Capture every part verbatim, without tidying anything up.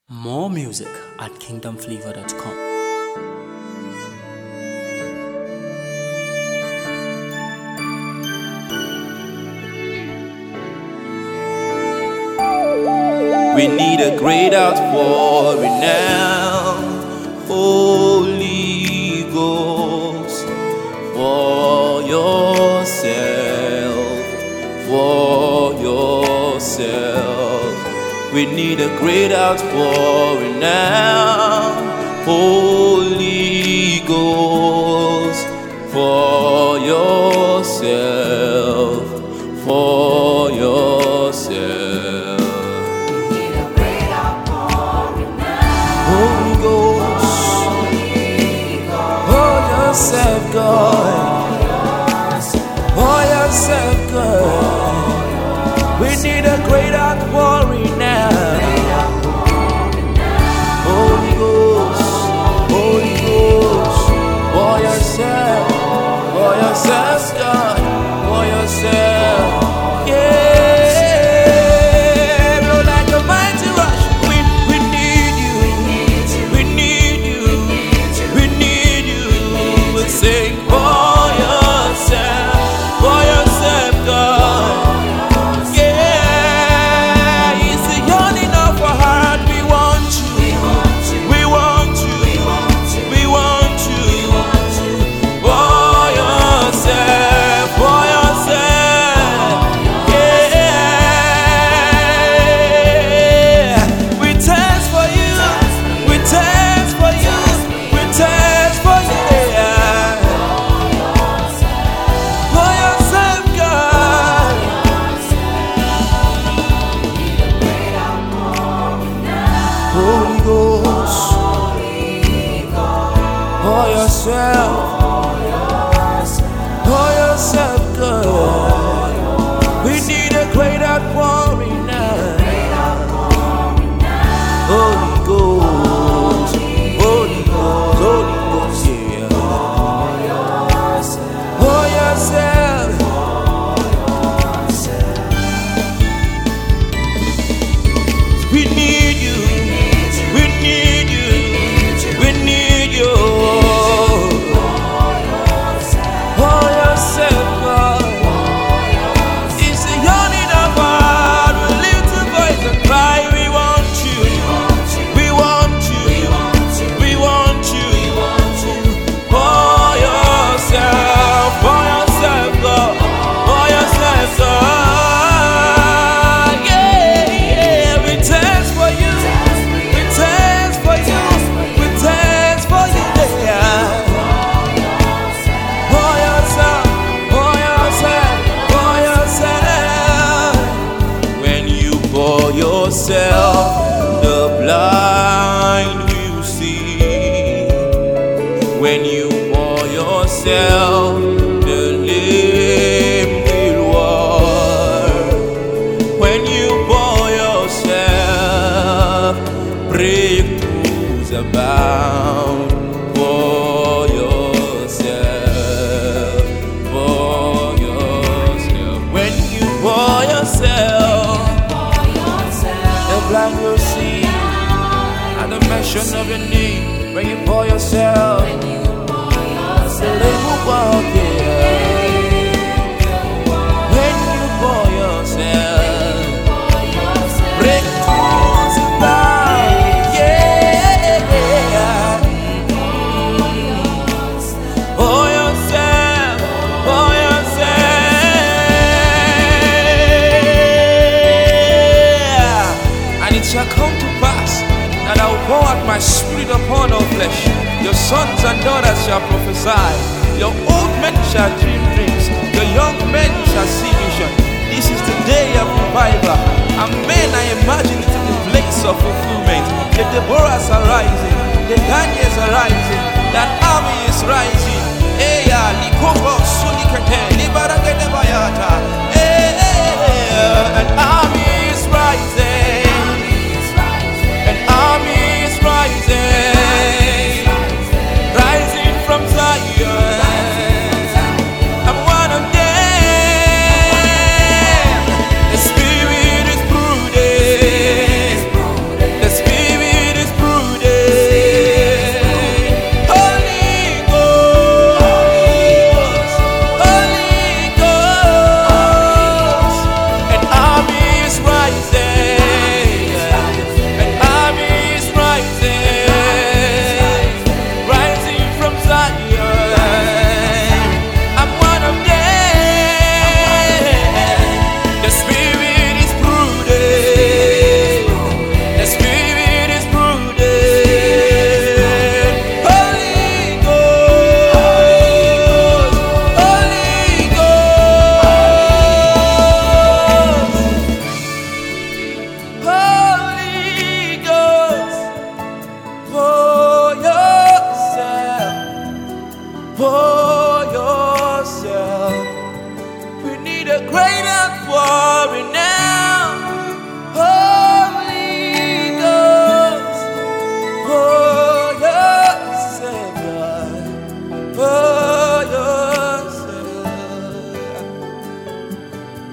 More music at kingdom flavor dot com. We need a great outpouring now, Holy Ghost, for yourself, for yourself. We need a great outpouring now, Holy Ghost, for yourself, for yourself. Holy Ghost, for yourself, God, for yourself, God. We need a great outpouring now. Holy Ghost, Holy Ghost, for yourself, for yourself, God, for yourself, yeah. Blow like a mighty rush. We we need you, we need you, we need you. We sing for yourself, for yourself, God. Holy Ghost, for yourself, for yourself, God. We need a great outpouring now. Holy Ghost, Holy Ghost, Holy Ghost, yeah. For yourself, we need you. Yourself, the blind will see. When you pour yourself, the lame will walk. When you pour yourself, breakthroughs abound. For yourself, for yourself. When you pour yourself, blind will see at the mention of your name. When you pour yourself, the lame will walk, yeah. When you pour yourself, breakthroughs abound, yeah. For yourself, for yourself. It shall come to pass that I will pour out my spirit upon all flesh. Your sons and daughters shall prophesy. Your old men shall dream dreams. Your young men shall see vision. This is the day of revival. Amen. I imagine it in the place of fulfillment. The Deborahs are rising. The Daniels are rising. That army is rising. Eya likoko sulikete libaragede bayata. An army is rising. An army is rising, rising from Zion. I'm one of them. The Spirit is brooding. The Spirit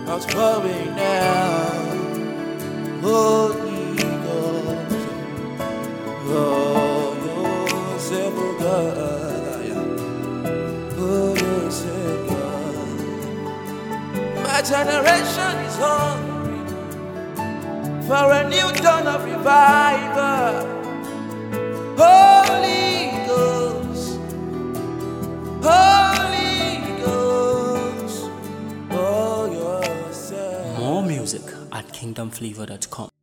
outpouring now. Holy Ghost, oh, yourself, oh God, oh, yourself, God. My generation is hungry for a new dawn of revival. Holy Ghost, Holy Ghost, oh, yourself. More music at kingdom flavor dot com.